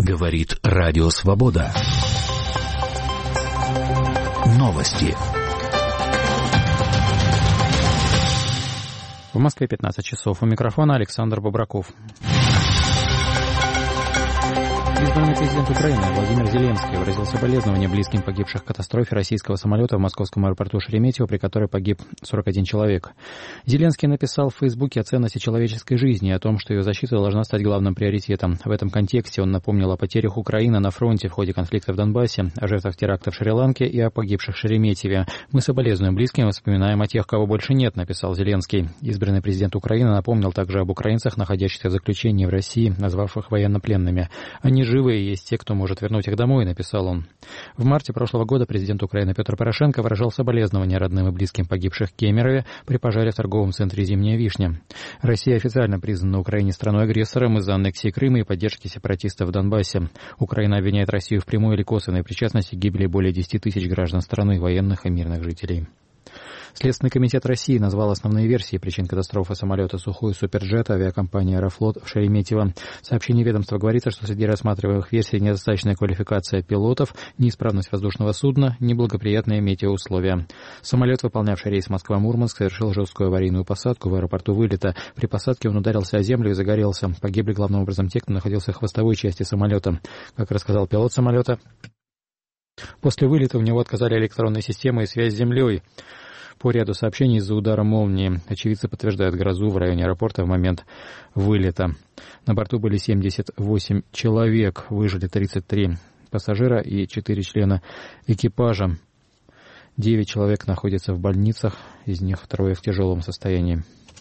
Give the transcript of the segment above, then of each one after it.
Говорит Радио Свобода. Новости. В Москве 15 часов. У микрофона Александр Бобраков. Избранный президент Украины Владимир Зеленский выразил соболезнования близким погибших в катастрофе российского самолета в московском аэропорту Шереметьево, при которой погиб 41 человек. Зеленский написал в Фейсбуке о ценности человеческой жизни и о том, что ее защита должна стать главным приоритетом. В этом контексте он напомнил о потерях Украины на фронте в ходе конфликта в Донбассе, о жертвах теракта в Шри-Ланке и о погибших в Шереметьеве. «Мы соболезнуем близким и вспоминаем о тех, кого больше нет», — написал Зеленский. Избранный президент Украины напомнил также об украинцах, находящихся в заключении в России, назвавших военнопленными. «Они живы, и есть те, кто может вернуть их домой», — написал он. В марте прошлого года президент Украины Петр Порошенко выражал соболезнования родным и близким погибших в Кемерове при пожаре в торговом центре «Зимняя вишня». Россия официально признана на Украине страной-агрессором из-за аннексии Крыма и поддержки сепаратистов в Донбассе. Украина обвиняет Россию в прямой или косвенной причастности к гибели более 10 тысяч граждан страны, военных и мирных жителей. Следственный комитет России назвал основные версии причин катастрофы самолета «Сухой Суперджет» авиакомпании «Аэрофлот» в Шереметьево. В сообщении ведомства говорится, что среди рассматриваемых версий недостаточная квалификация пилотов, неисправность воздушного судна, неблагоприятные метеоусловия. Самолет, выполнявший рейс Москва-Мурманск, совершил жесткую аварийную посадку в аэропорту вылета. При посадке он ударился о землю и загорелся. Погибли главным образом те, кто находился в хвостовой части самолета. Как рассказал пилот самолета, после вылета у него отказали электронные системы и связь с землей. По ряду сообщений из-за удара молнии. Очевидцы подтверждают грозу в районе аэропорта в момент вылета. На борту были 78 человек, выжили 33 пассажира и 4 члена экипажа. 9 человек находятся в больницах, из них 3 в тяжелом состоянии.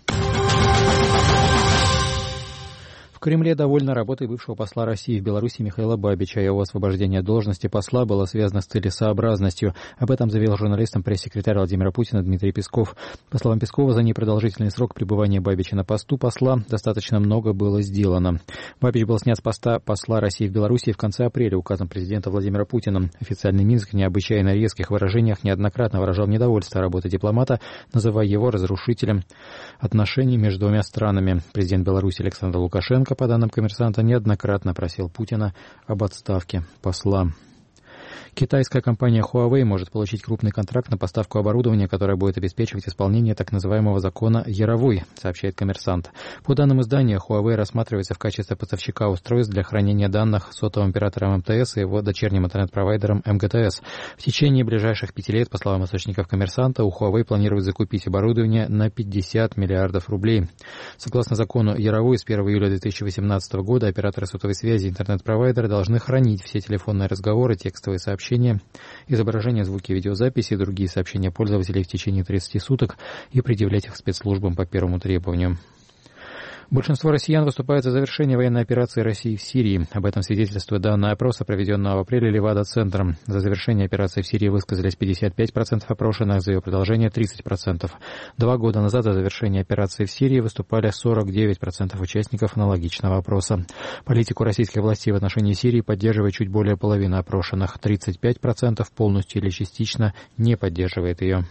В Кремле довольны работой бывшего посла России в Беларуси Михаила Бабича. Его освобождение от должности посла было связано с целесообразностью. Об этом заявил журналистам пресс-секретарь Владимира Путина Дмитрий Песков. По словам Пескова, за непродолжительный срок пребывания Бабича на посту посла достаточно много было сделано. Бабич был снят с поста посла России в Беларуси в конце апреля указом президента Владимира Путина. Официальный Минск в необычайно резких выражениях неоднократно выражал недовольство работой дипломата, называя его разрушителем отношений между двумя странами. Президент Беларуси Александр Лукашенко, по данным «Коммерсанта», неоднократно просил Путина об отставке посла. Китайская компания Huawei может получить крупный контракт на поставку оборудования, которое будет обеспечивать исполнение так называемого закона Яровой, сообщает «Коммерсант». По данным издания, Huawei рассматривается в качестве поставщика устройств для хранения данных сотовым оператором МТС и его дочерним интернет-провайдером МГТС. В течение ближайших 5 лет, по словам источников «Коммерсанта», у Huawei планируют закупить оборудование на 50 миллиардов рублей. Согласно закону Яровой, с 1 июля 2018 года операторы сотовой связи и интернет-провайдеры должны хранить все телефонные разговоры, текстовые сообщения, изображения, звуки, видеозаписи и другие сообщения пользователей в течение 30 суток и предъявлять их спецслужбам по первому требованию. Большинство россиян выступают за завершение военной операции России в Сирии. Об этом свидетельствует данные опроса, проведенного в апреле Левада-центром. За завершение операции в Сирии высказались 55% опрошенных, за ее продолжение 30%. 2 года назад за завершение операции в Сирии выступали 49% участников аналогичного опроса. Политику российских властей в отношении Сирии поддерживает чуть более половины опрошенных. 35% полностью или частично не поддерживает ее.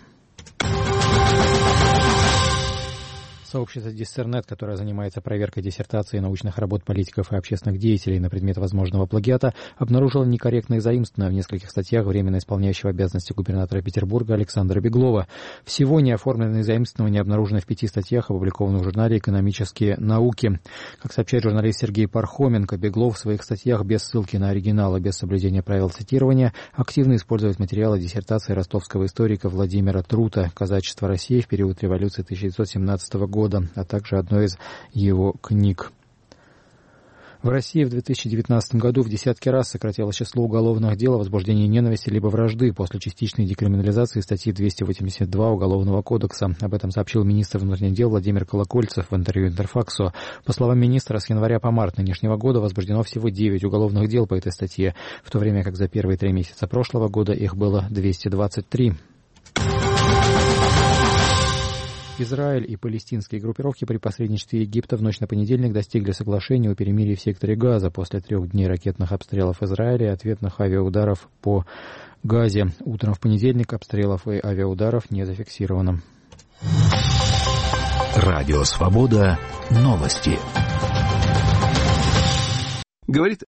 Сообщество Discernnet, которое занимается проверкой диссертаций и научных работ политиков и общественных деятелей на предмет возможного плагиата, обнаружило некорректные заимствования в нескольких статьях временно исполняющего обязанности губернатора Петербурга Александра Беглова. Всего неоформленные заимствования обнаружены в 5 статьях, опубликованных в журнале «Экономические науки». Как сообщает журналист Сергей Пархоменко, Беглов в своих статьях без ссылки на оригинал и без соблюдения правил цитирования активно использует материалы диссертации ростовского историка Владимира Трута «Казачество России в период революции 1917 года», а также одной из его книг. В России в 2019 году в десятки раз сократилось число уголовных дел о возбуждении ненависти либо вражды после частичной декриминализации статьи 282 Уголовного кодекса. Об этом сообщил министр внутренних дел Владимир Колокольцев в интервью Интерфаксу. По словам министра, с января по март нынешнего года возбуждено всего 9 уголовных дел по этой статье, в то время как за первые 3 месяца прошлого года их было 223. Израиль и палестинские группировки при посредничестве Египта в ночь на понедельник достигли соглашения о перемирии в секторе Газа после 3 дней ракетных обстрелов Израиля и ответных авиаударов по Газе. Утром в понедельник обстрелов и авиаударов не зафиксировано. Радио Свобода. Новости. Говорит